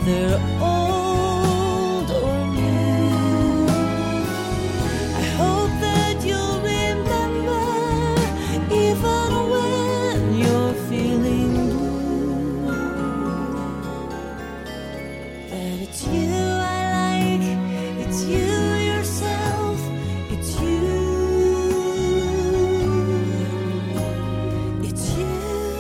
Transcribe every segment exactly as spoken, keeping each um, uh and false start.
whether old or new. I hope that you'll remember, even when you're feeling blue, that it's you I like, it's you yourself, it's you. It's you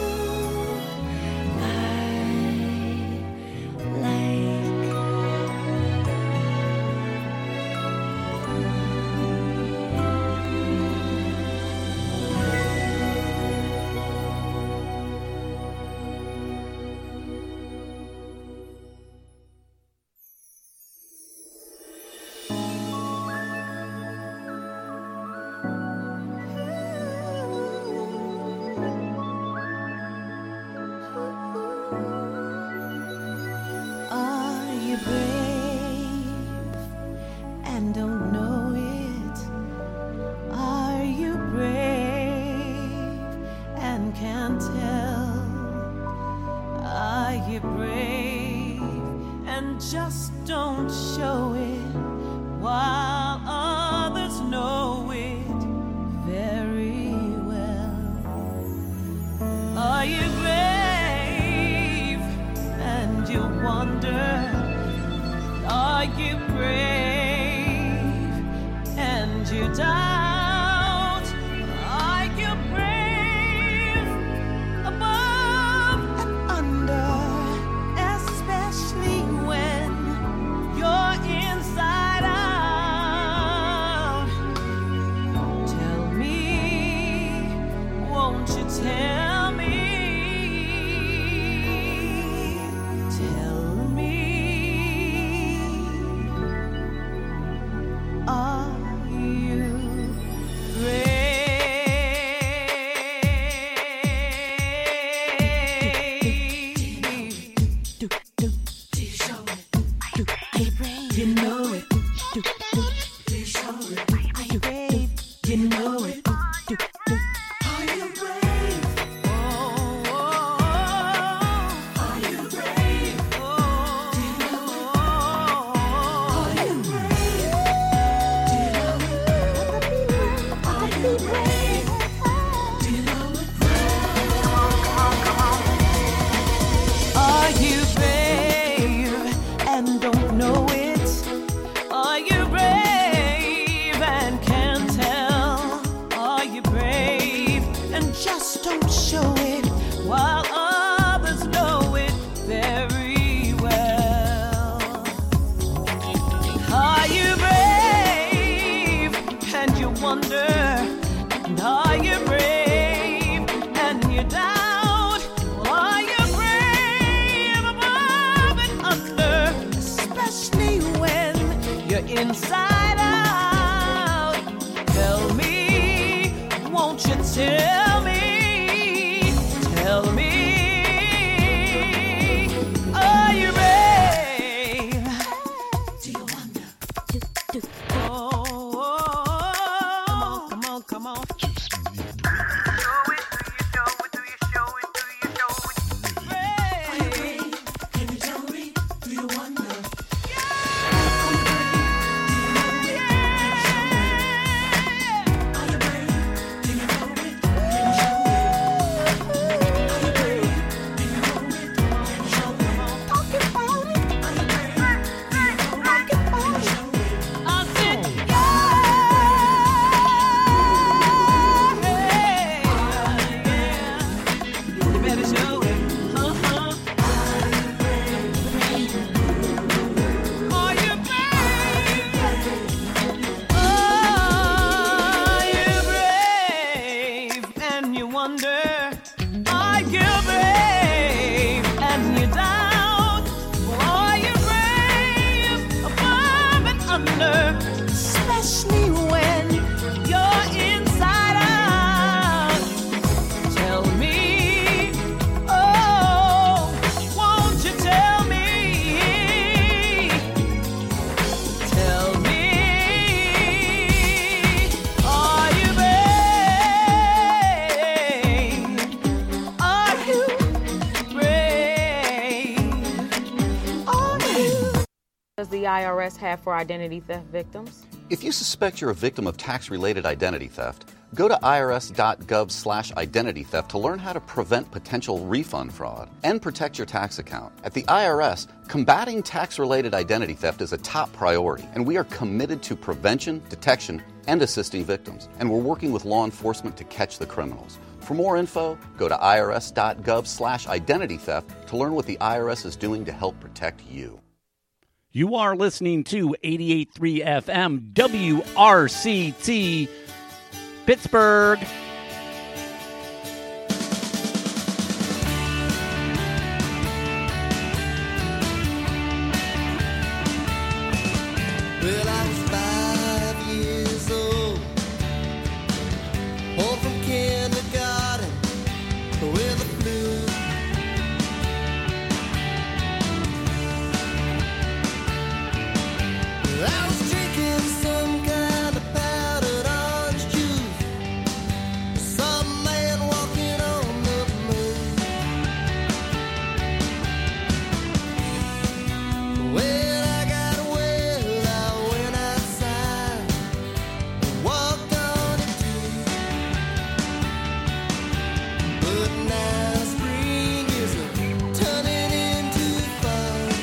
Are you brave and don't know it? Are you brave and can't tell? Are you brave and just don't show it while others know it very well? Are you brave and you wonder? Are you brave and you doubt? Are you brave above and under? Especially when you're inside out. Tell me, won't you tell me? Tell me, are you brave? You know it. Please show it. Are you brave? You know it. Are you brave? Oh, oh, oh. Are you brave? Oh, do you know it? Are you brave? Do you know it? Are you brave? Do you know it? Are you brave and don't know it? Are you brave and can't tell? Are you brave and just don't show it while others know it very well? Are you brave and you wonder? And are you brave and you doubt? Are you brave above and under? Especially when you're inside out. Tell me, won't you tell me? Tell me, are you brave? Do you wonder? Oh, oh, oh. Come on, come on, come on. Brave. Can you tell me? Do you wonder? Especially when you're inside out. Tell me, oh, won't you tell me? Tell me, are you brave? Are you brave? Are the I R S have for identity theft victims? If you suspect you're a victim of tax-related identity theft, go to irs.gov slash identity theft to learn how to prevent potential refund fraud and protect your tax account. At the I R S, combating tax-related identity theft is a top priority, and we are committed to prevention, detection, and assisting victims. And we're working with law enforcement to catch the criminals. For more info, go to irs.gov slash identity theft to learn what the I R S is doing to help protect you. You are listening to eighty-eight point three F M W R C T Pittsburgh. Well, I was five years old, home from kindergarten with the flu. I was drinking some kind of powdered orange juice. Some man walking on the moon. When I got well, I went outside and walked on it too. But now spring is turning into fall.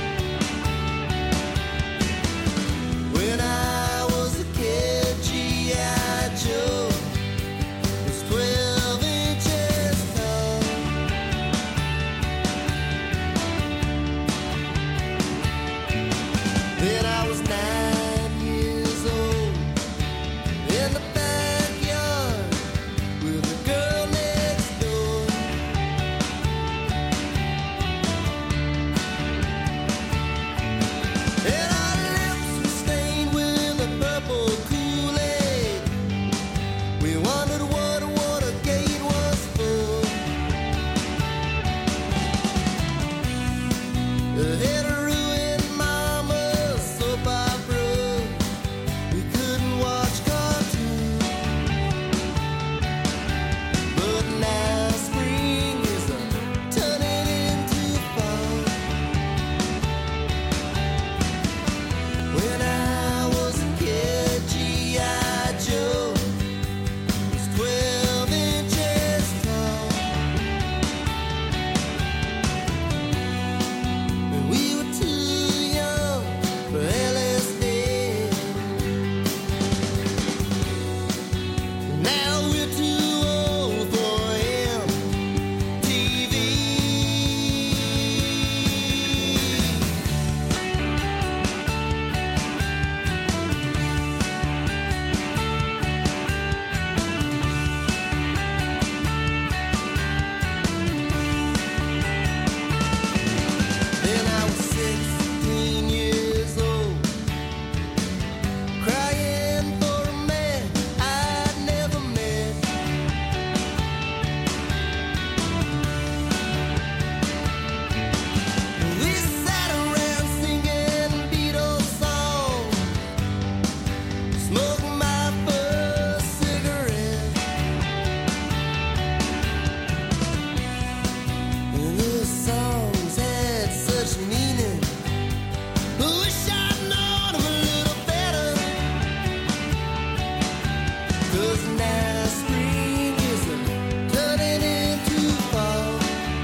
When I was a kid, G I. Joe was twelve inches tall. Then I was nine years old in the backyard with a girl next door. And our lips were stained with a purple Kool-Aid. We wondered what Watergate was for. It had ruined Mama's soap opera. We couldn't watch cartoons. But now spring is a turning into fall. When I was a kid, G I. Joe was twelve inches tall. And we were too young for L S D. Now we're too old for M T V. Then I was sixteen years old, crying for a man I'd never met. We sat around singing Beatles songs, smoking my first cigarette. And those songs had such meaning. I wish I'd known them a little better. 'Cause now spring is turning into fall.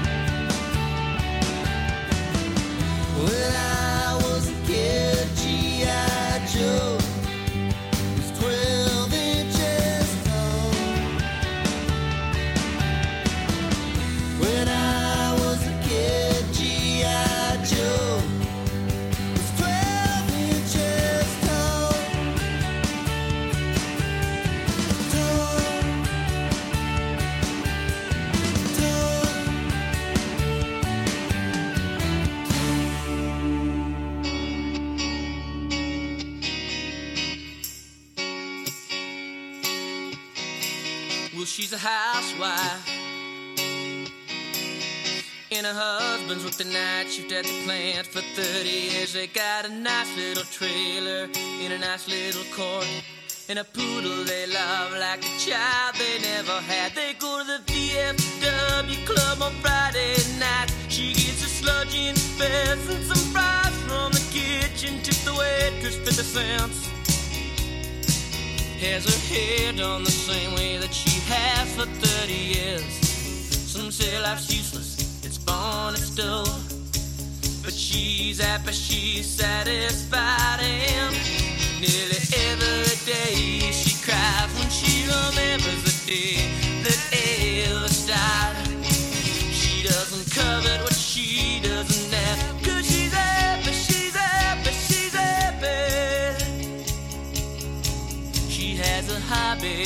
When I was a kid, G I. Joe was twelve inches tall. When I was a kid, G I. Joe was twelve inches tall. Tall. Tall. Well, she's a housewife, and her husband's worked the night shift at the plant for thirty years. They got a nice little trailer in a nice little court, and a poodle they love like a child they never had. They go to the V F W club on Friday night. She gets a sludgy and fast and some fries from the kitchen. Tip the waitress fifty cents. Has her hair done the same way that she has for thirty years. Some say life's useless, it's born, it's dull, but she's happy, she's satisfied, and nearly every day she cries when she remembers the day that Elvis died. She doesn't covet what she doesn't have, 'cause she's happy, she's happy, she's happy. She has a hobby.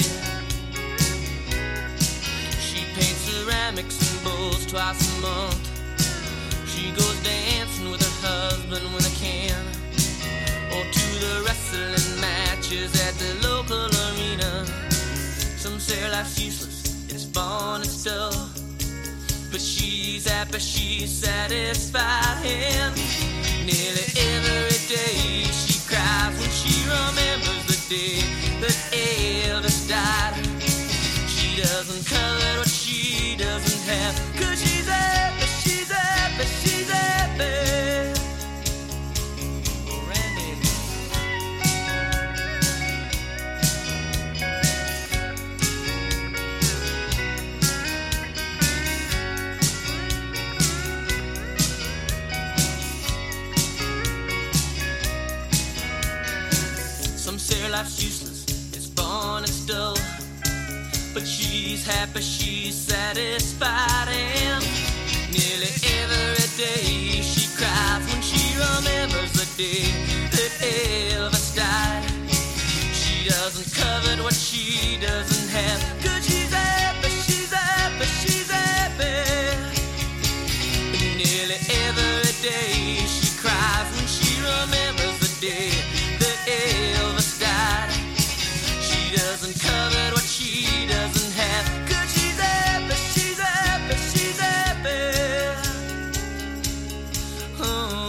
She paints ceramics and bowls twice a month. She goes dancing with her husband when they can, or to the wrestling matches at the local arena. Some say life's useless, it's born, it's dull, but she's happy, she's satisfied, and nearly every day she cries when she remembers the day that Elvis died. She doesn't covet what she doesn't have, 'cause she's happy, she's happy, she's happy. Oh, Randy. Some say life's useless, it's born, it's dull, but she's happy, she's satisfied, and nearly every day she cries when she remembers the day that Elvis died. She doesn't covet what she doesn't have, 'cause she's happy, she's happy, she's happy. And nearly every day she cries when she remembers the day that Elvis died. She doesn't covet what she doesn't have, 'cause she's happy, she's happy, she's happy. Oh.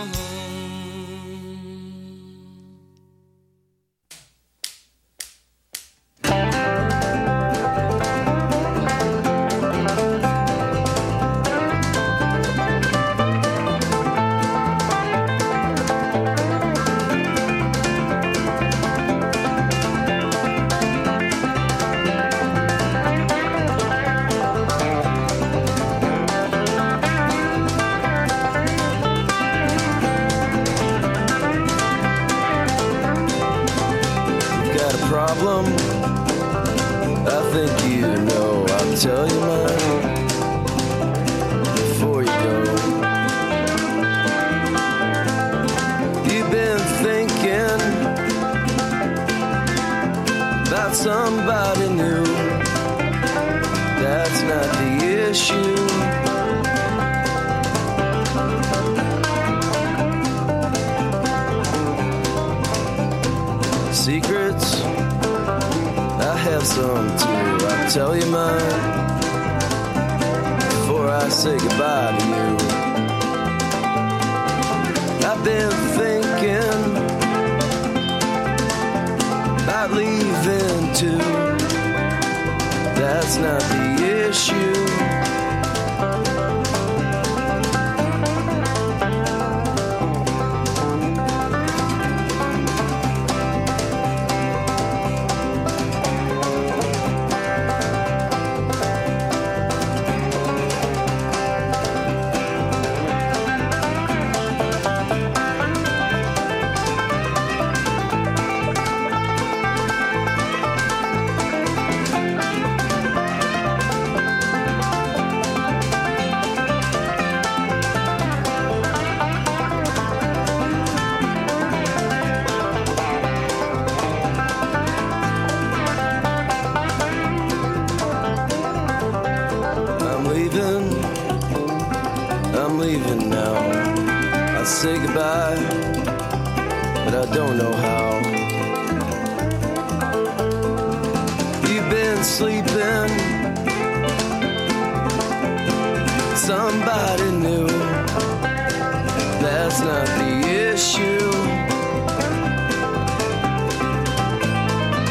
Got a problem? I think you know. I'll tell you mine before you go. You've been thinking about somebody new. That's not the issue. Secrets, I have some too. I'll tell you mine before I say goodbye to you. I've been thinking about leaving too. That's not the issue. I'm leaving now. I say goodbye, but I don't know how. You've been sleeping, somebody new. That's not the issue.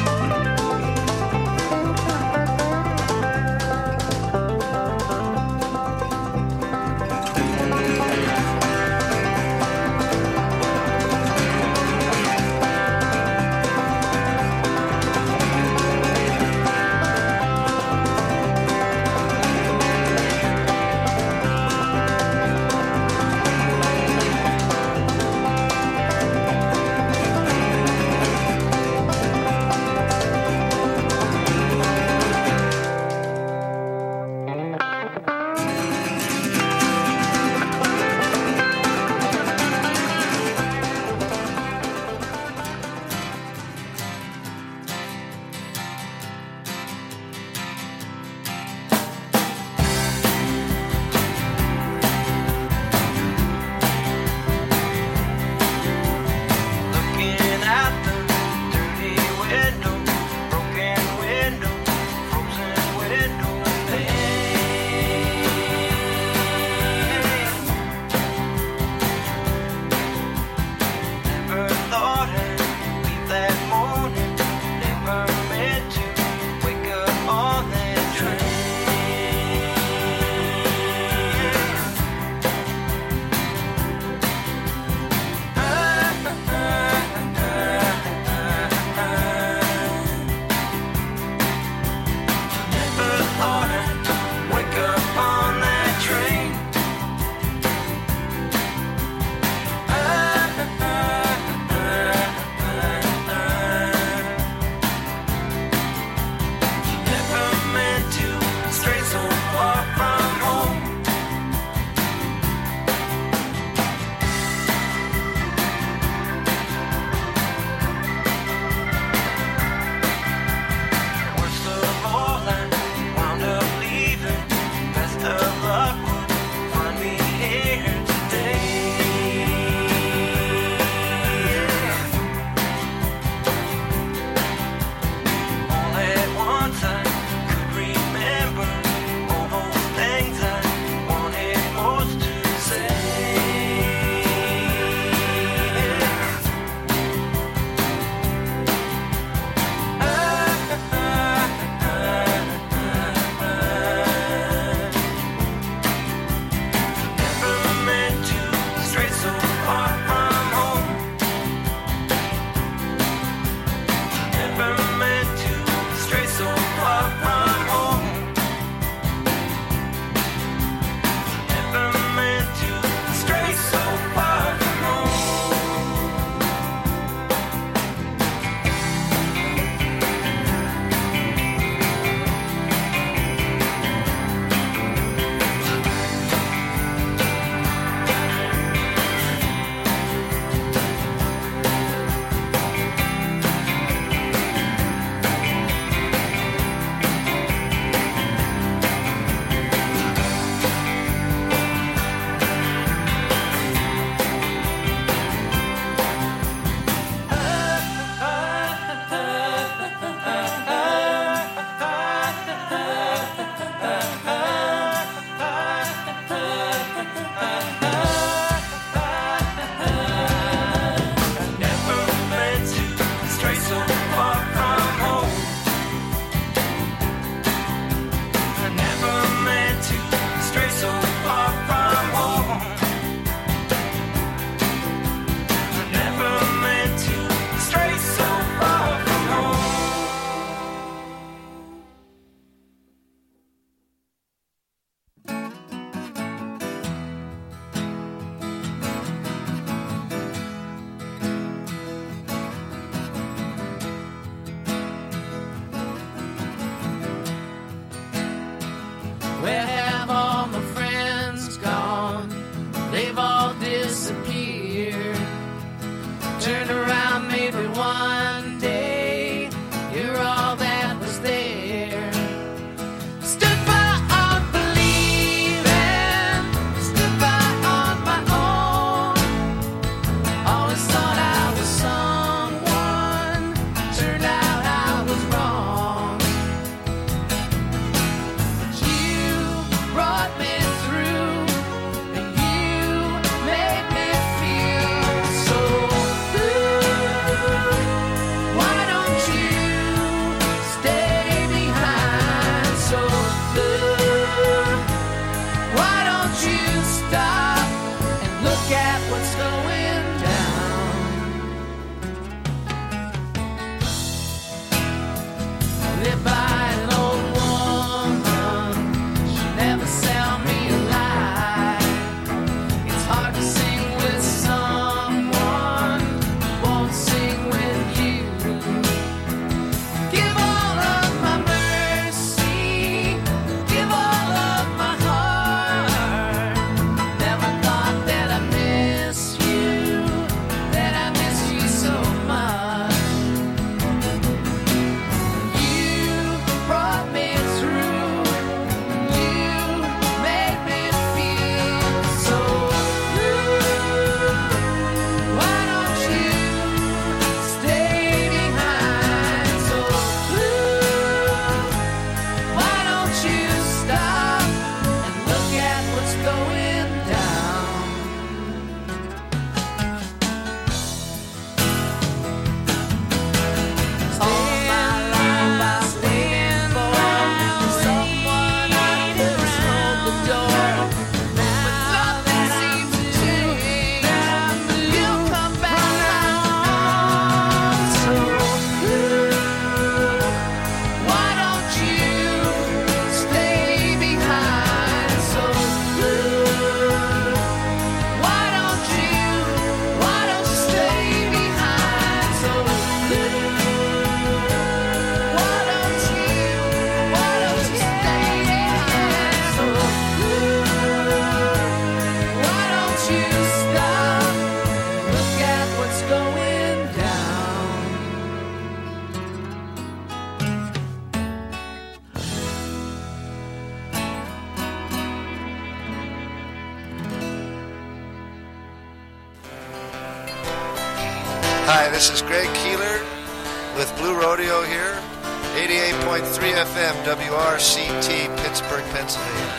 Hi, this is Greg Keeler with Blue Rodeo here, eighty-eight point three F M, W R C T, Pittsburgh, Pennsylvania.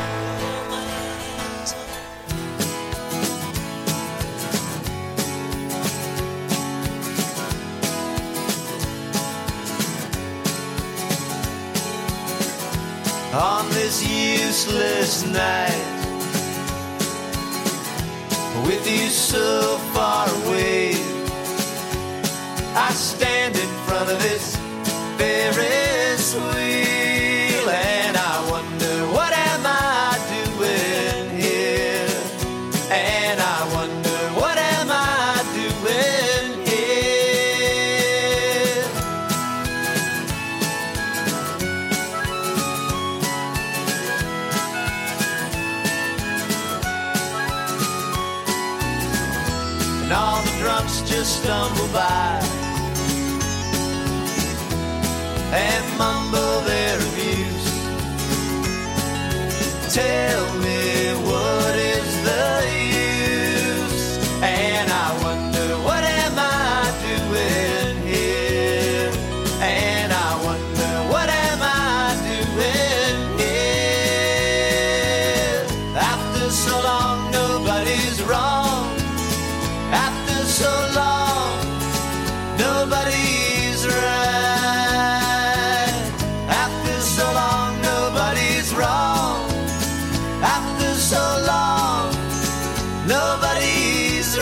On this useless night, with you so far away, I stand in front of this Ferris wheel and I wonder, what am I doing here? And I wonder, what am I doing here? And all the drunks just stumble by and mumble their abuse. Tell me, what is the use? And I wonder, what am I doing here? And I wonder, what am I doing here? After so long, nobody's wrong. After so long, nobody's right. So long, nobody's wrong. After so long, nobody's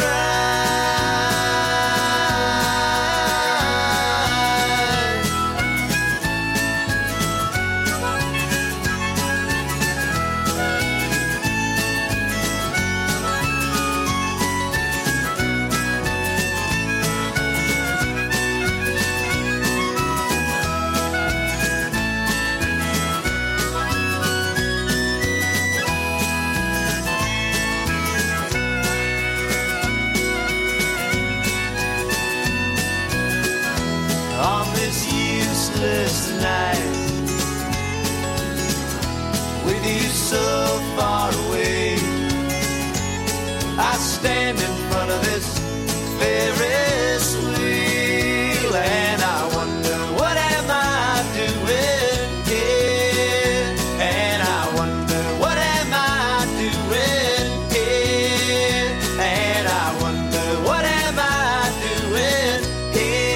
night, with you so far away, I stand in front of this Ferris wheel and I wonder, what am I doing here? And I wonder, what am I doing here? And I wonder, what am I doing here?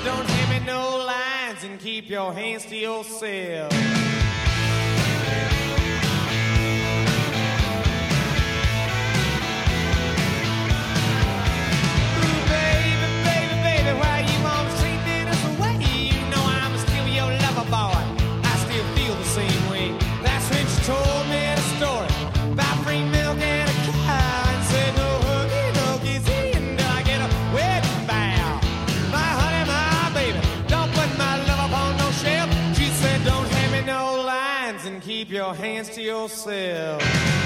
don't hand me no lines and keep your hands to yourself. Told me a story about free milk and a cow and said no hooky nookies until I get a wedding bow. My honey, my baby, don't put my love up on no shelf. She said don't hand me no lines and keep your hands to yourself.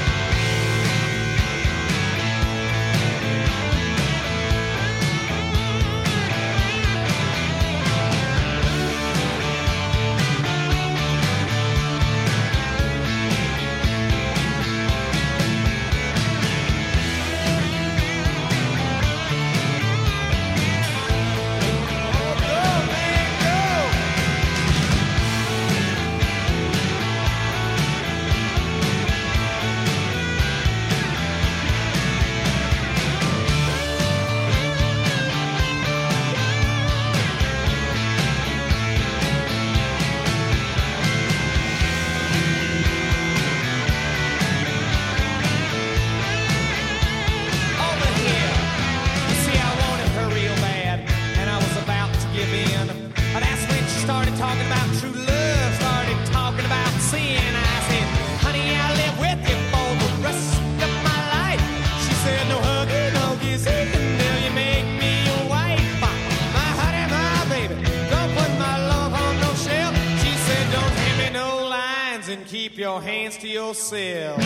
Keep your hands to yourself.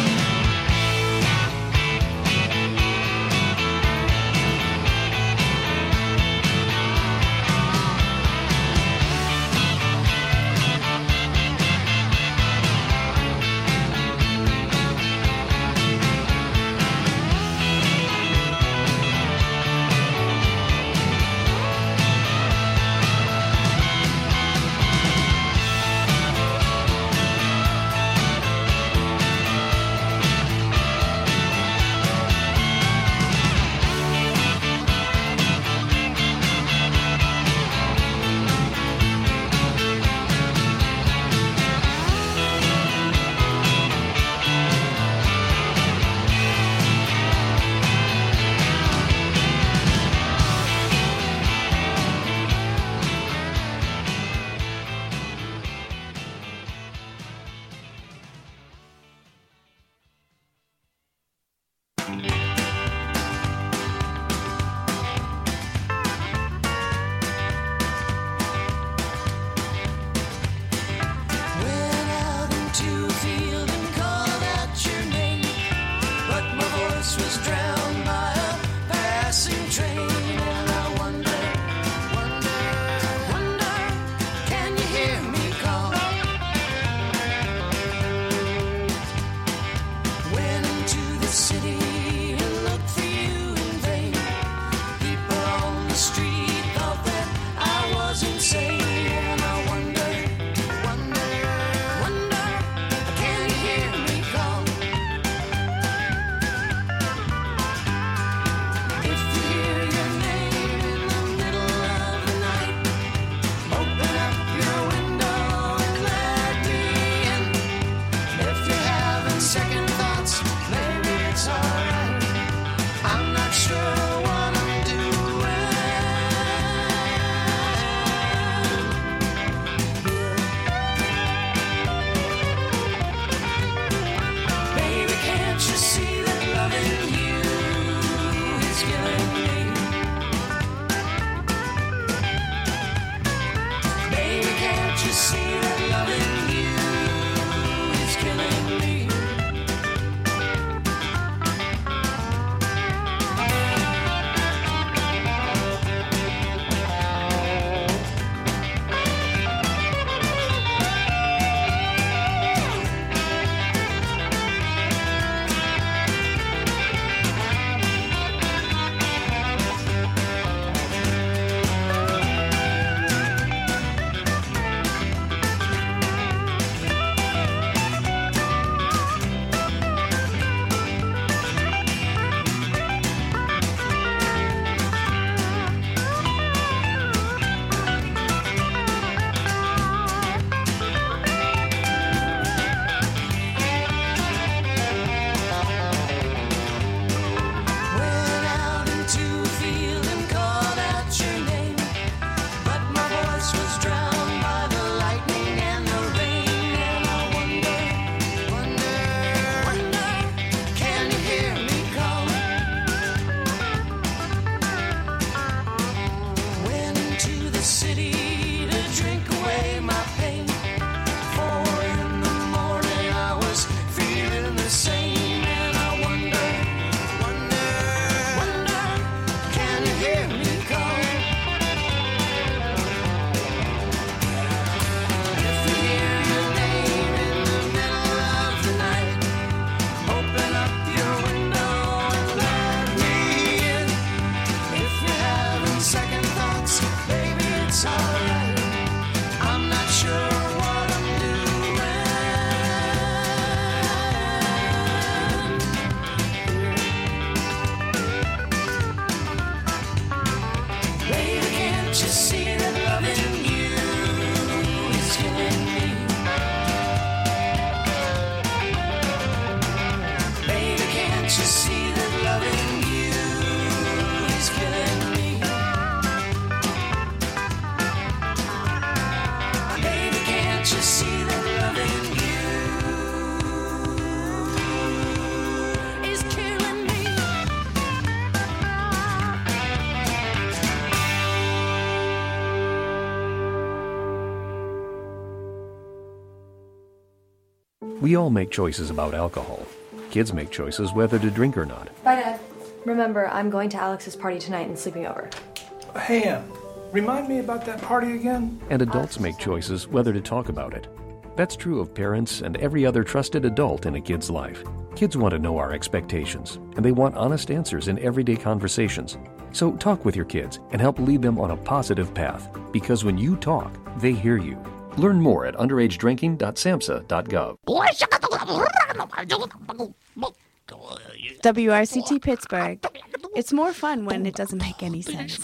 We all make choices about alcohol. Kids make choices whether to drink or not. Bye, Dad. Remember, I'm going to Alex's party tonight and sleeping over. Hey, Em, remind me about that party again? And adults make choices whether to talk about it. That's true of parents and every other trusted adult in a kid's life. Kids want to know our expectations, and they want honest answers in everyday conversations. So talk with your kids and help lead them on a positive path, because when you talk, they hear you. Learn more at underage drinking dot samhsa dot gov. W R C T Pittsburgh. It's more fun when it doesn't make any sense.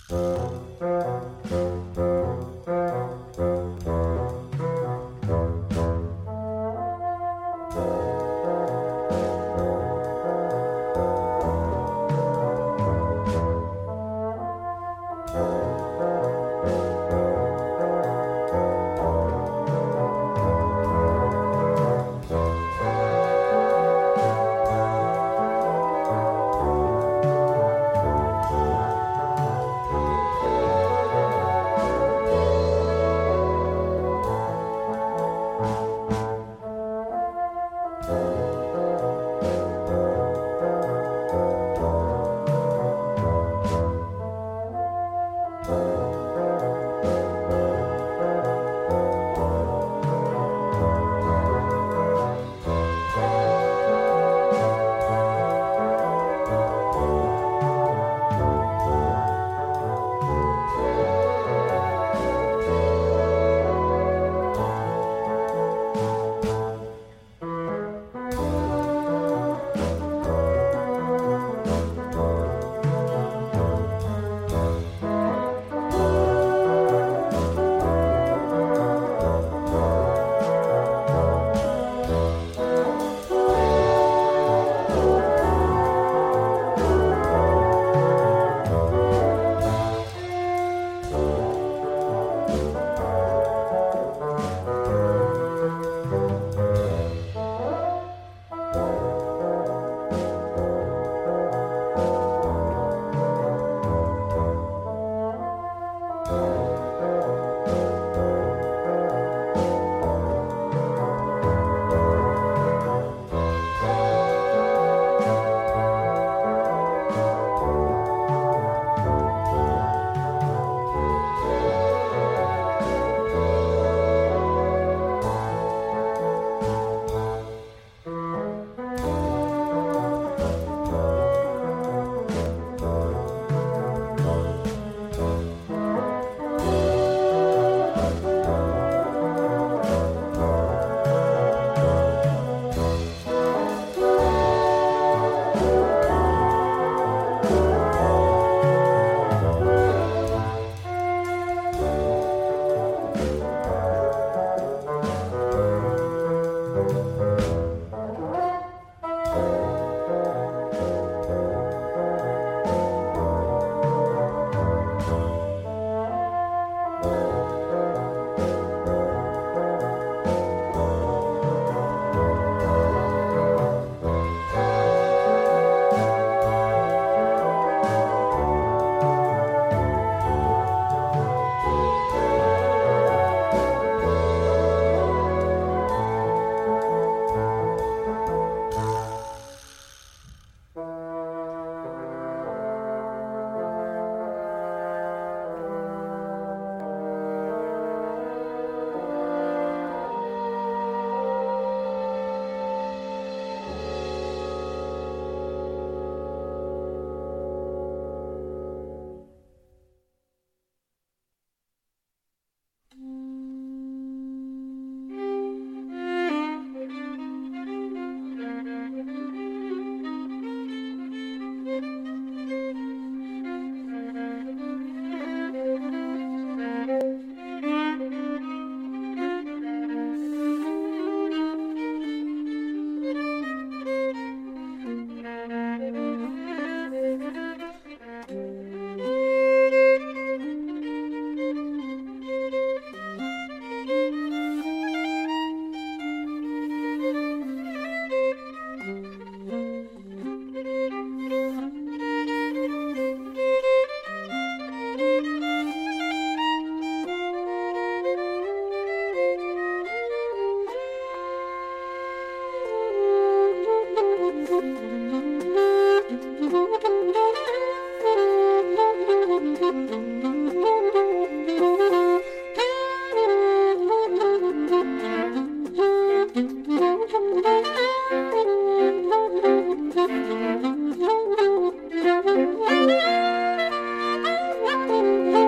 Thank you.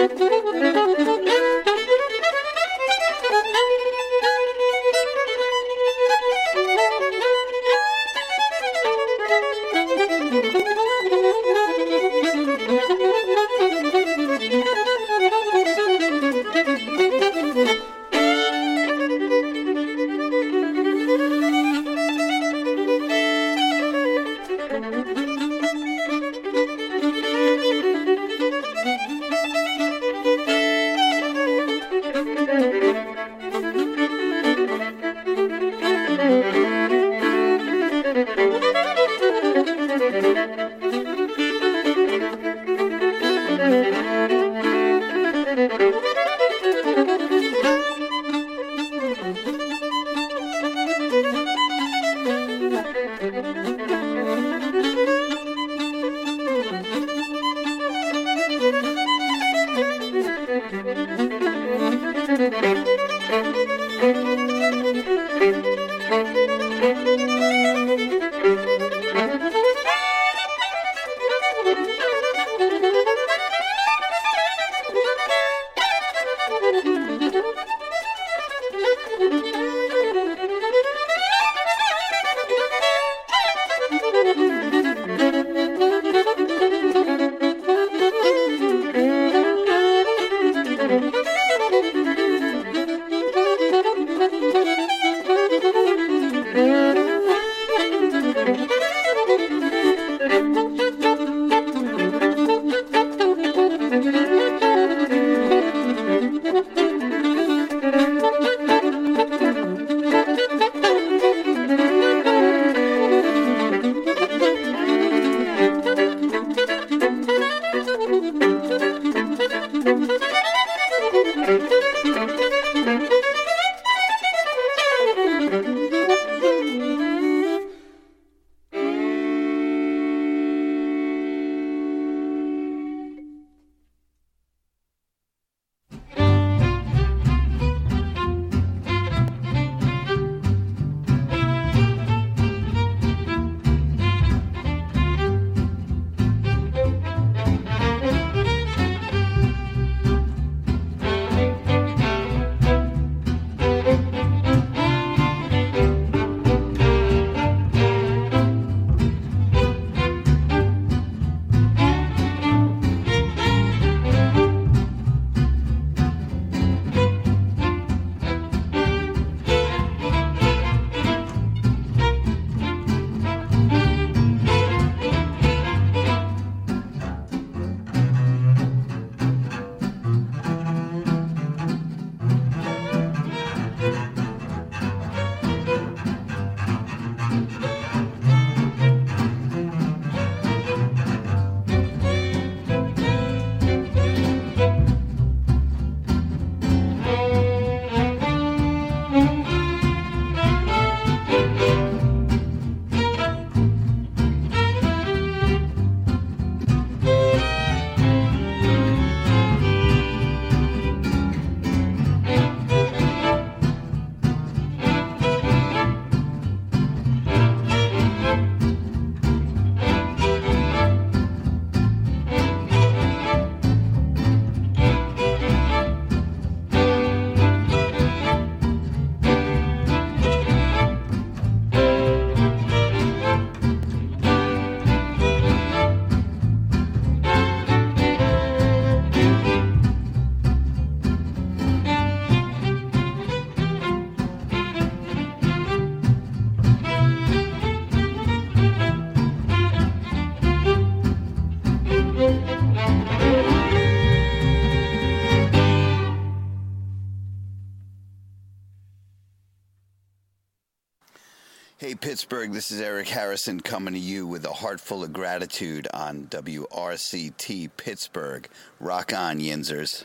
Hey, Pittsburgh, this is Eric Harrison coming to you with a heart full of gratitude on W R C T Pittsburgh. Rock on, Yinzers.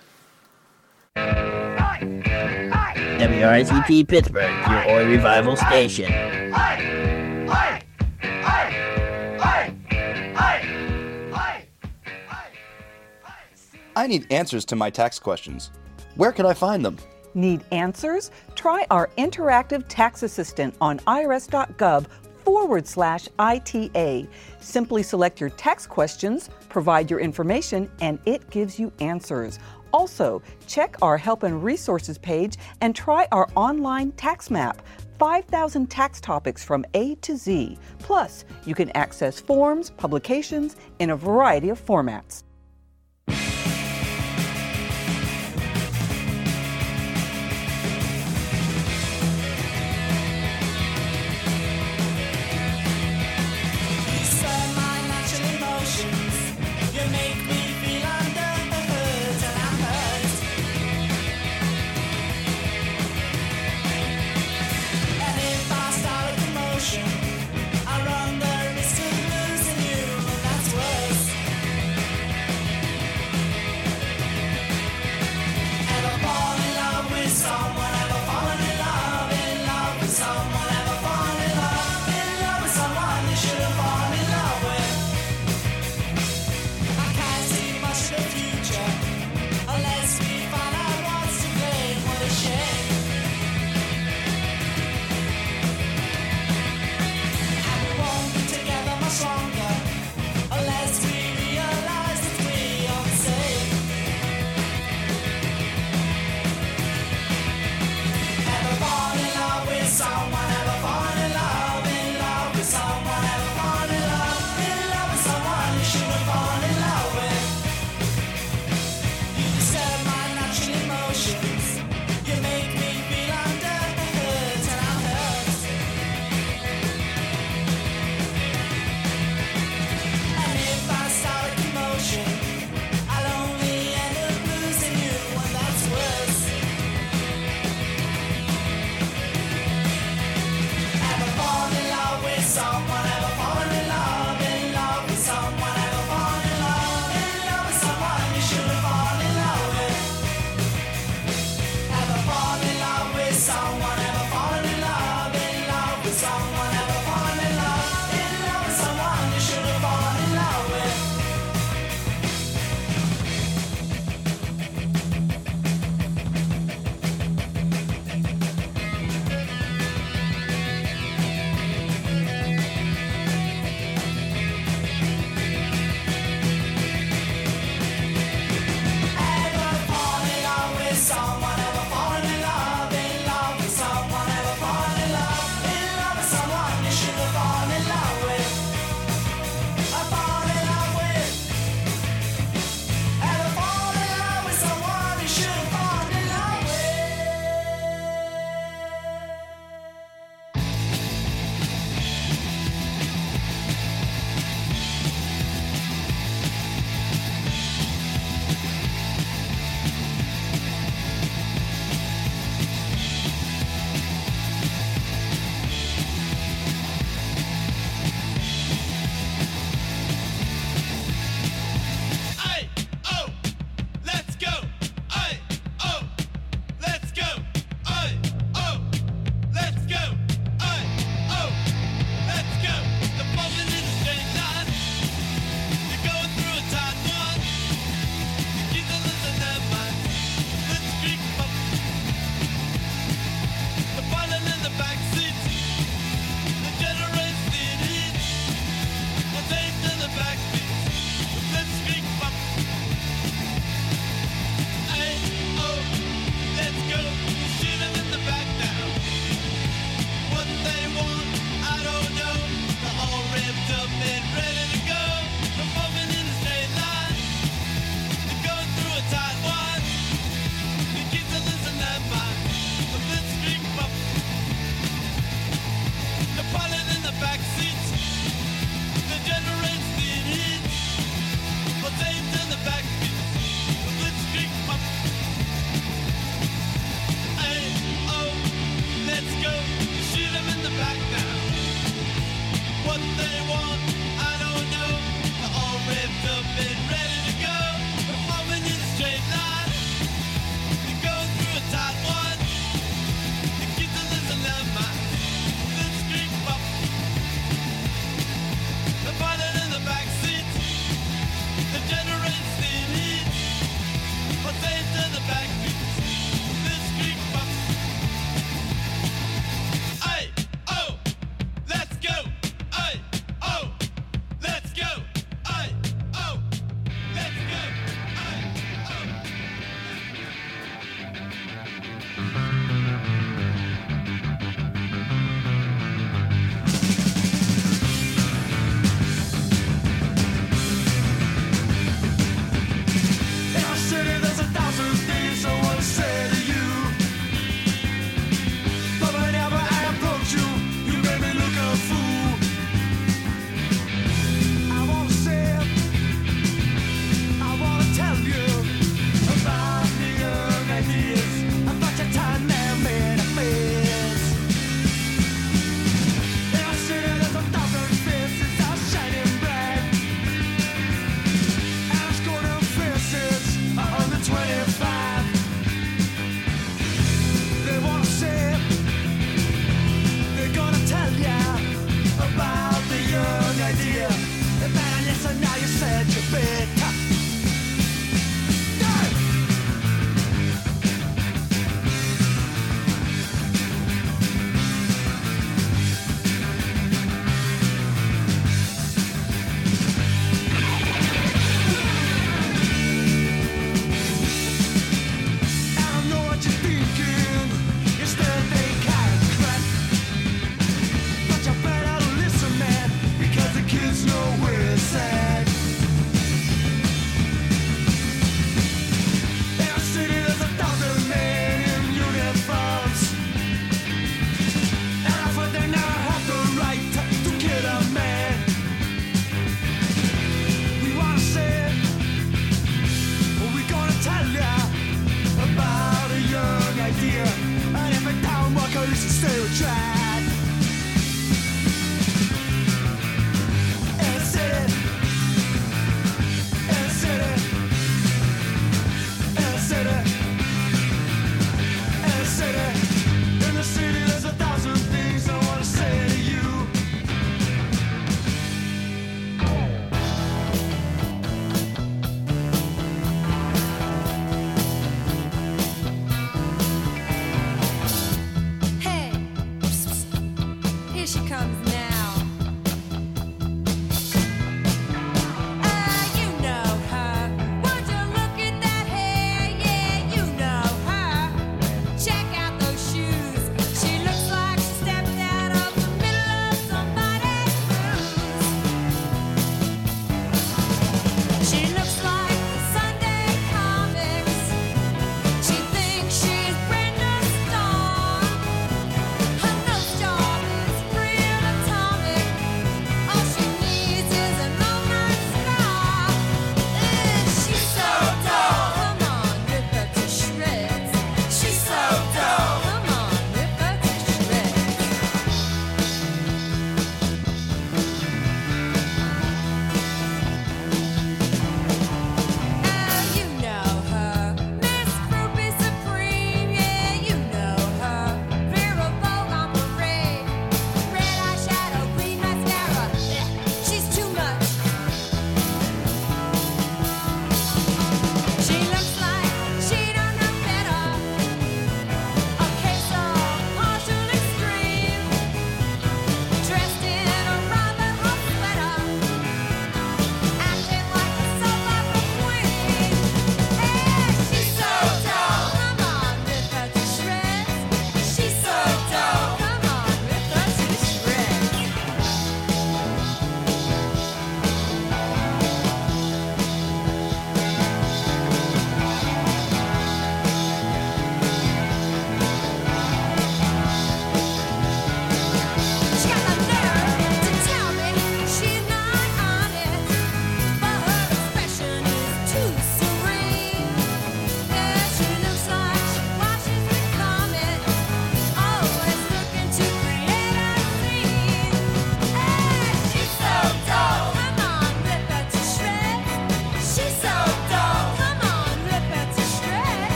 W R C T Pittsburgh, your Oi Revival station. I need answers to my tax questions. Where can I find them? Need answers? Try our interactive tax assistant on irs.gov forward slash ITA. Simply select your tax questions, provide your information, and it gives you answers. Also, check our Help and Resources page and try our online tax map. five thousand tax topics from A to Z. Plus, you can access forms, publications in a variety of formats.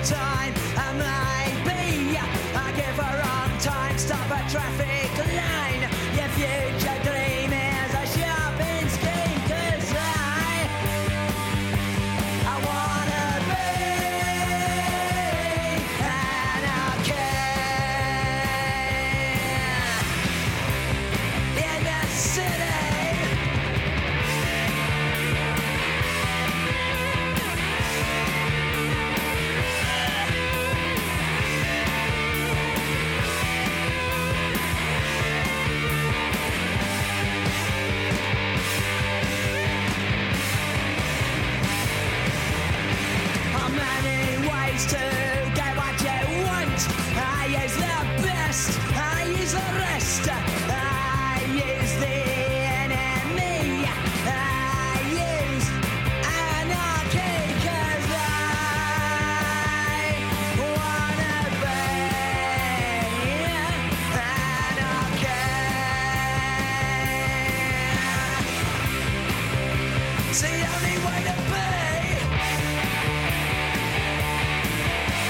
time. I might be I give a wrong time, stop a traffic line. Your future dream is a shopping scheme, 'cause I I wanna be anarchy in the city. Many ways to get what you want. I use the best, I use the rest. I use the enemy. I use anarchy, 'cause I wanna be anarchy. It's the only way to be.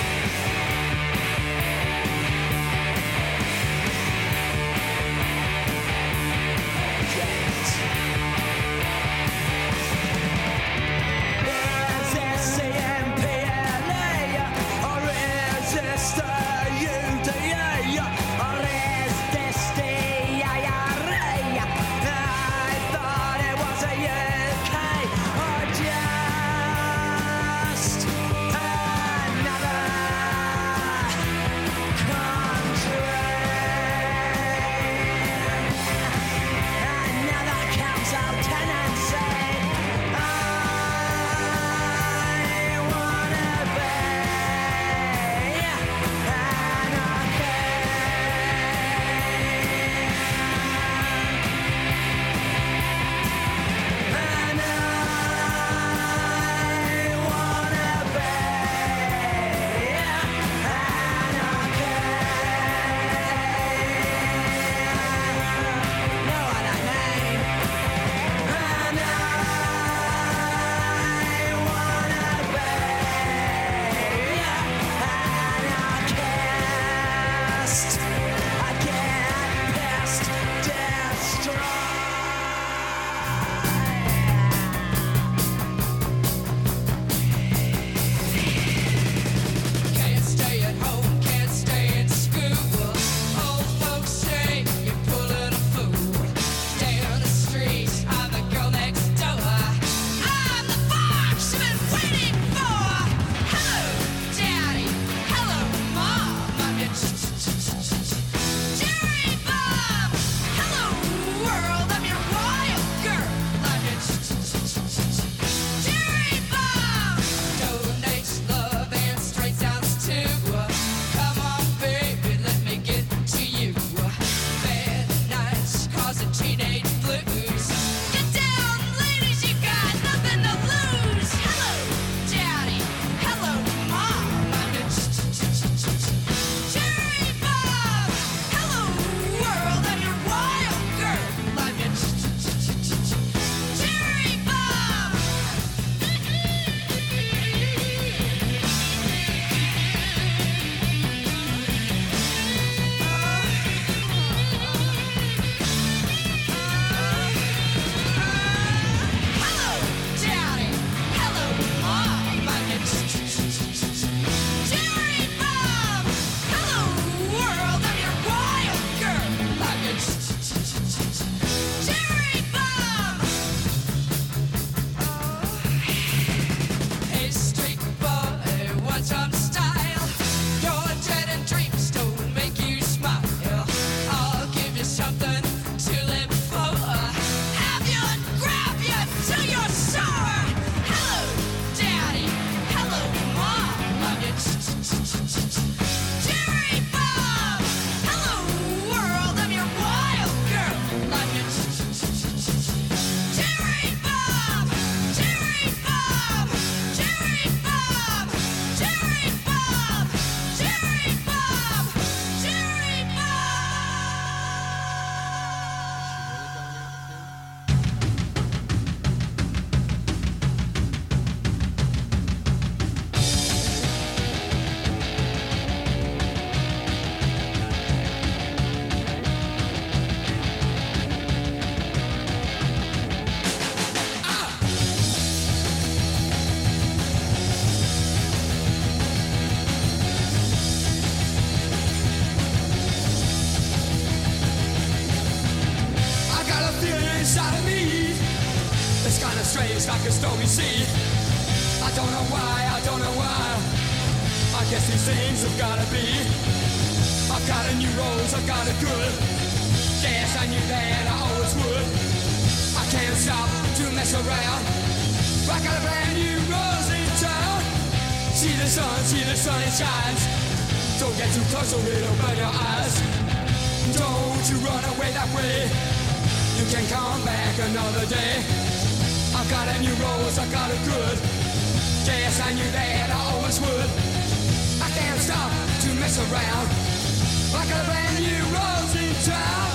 inside of me. It's kinda strange, like a stormy sea. I don't know why, I don't know why. I guess these things have gotta be. I've got a new rose, I've got a good. Guess I knew that I always would. I can't stop to mess around. I got a brand new rose in town. See the sun, see the sun, it shines. Don't get too close or it'll burn your eyes. Don't you run away that way. You can come back another day. I've got a new rose, I've got a good. Guess I knew that I always would. I can't stop to mess around. I got a brand new rose in town.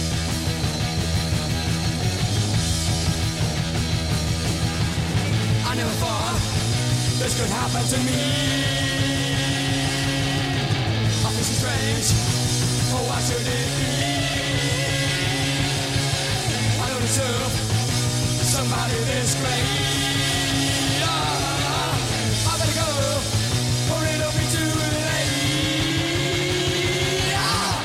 I never thought this could happen to me. I feel so strange. Oh, why should it be? I don't deserve somebody this great. Oh, I better go, or it'll be too late. Oh.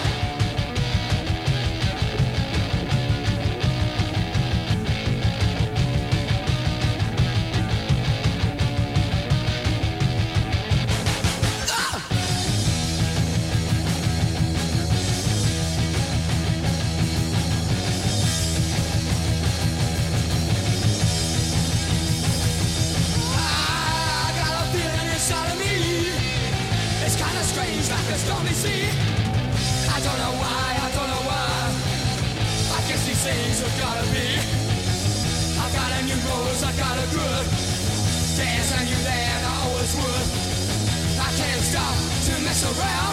Strange like a stormy sea. I don't know why, I don't know why. I guess these things have gotta be. I got a new rose, I got a good. Guess I knew that I always would. I can't stop to mess around.